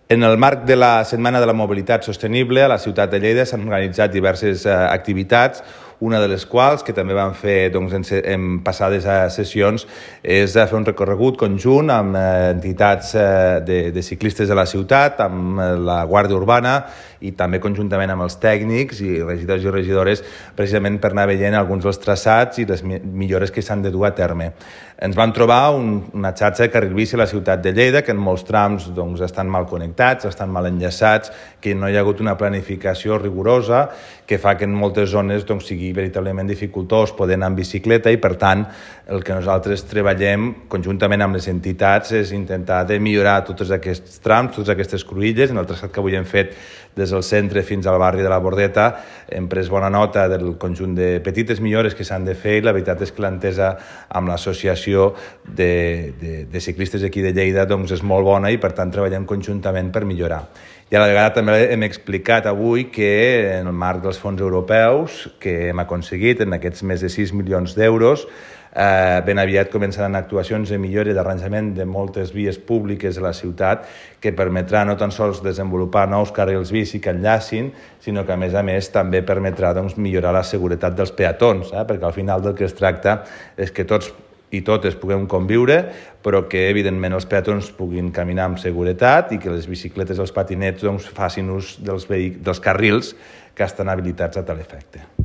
En el marc de la Setmana de la Mobilitat Sostenible, a la ciutat de Lleida s'han organitzat diverses activitats, una de les quals, que també vam fer en passades sessions, és fer un recorregut conjunt amb entitats de ciclistes de la ciutat, amb la Guàrdia Urbana i també conjuntament amb els tècnics i regidors i regidores, precisament per anar veient alguns dels traçats i les millores que s'han de dur a terme. Ens vam trobar una xarxa de carril bici a la ciutat de Lleida, que en molts trams estan mal connectats, estan mal enllaçats, que no hi ha hagut una planificació rigorosa, que fa que en moltes zones sigui veritablement dificultós poder anar en bicicleta i, per tant, el que nosaltres treballem conjuntament amb les entitats és intentar de millorar tots aquests trams, totes aquestes cruïlles. En el traçat que avui hem fet des del centre fins al barri de la Bordeta hem pres bona nota del conjunt de petites millores que s'han de fer i la veritat és que l'entesa amb l'associació de ciclistes aquí de Lleida és molt bona i, per tant, treballem conjuntament per millorar. I a la vegada també hem explicat avui que en el marc dels fons europeus que hem aconseguit en aquests més de 6 milions d'euros, ben aviat començaran actuacions de millora i d'arranjament de moltes vies públiques de la ciutat que permetrà no tan sols desenvolupar nous carrils bici que enllacin, sinó que a més també permetrà millorar la seguretat dels peatons, perquè al final del que es tracta és que tots i totes puguem conviure, però que, evidentment, els peatons puguin caminar amb seguretat i que les bicicletes i els patinets facin ús dels carrils que estan habilitats a tal efecte.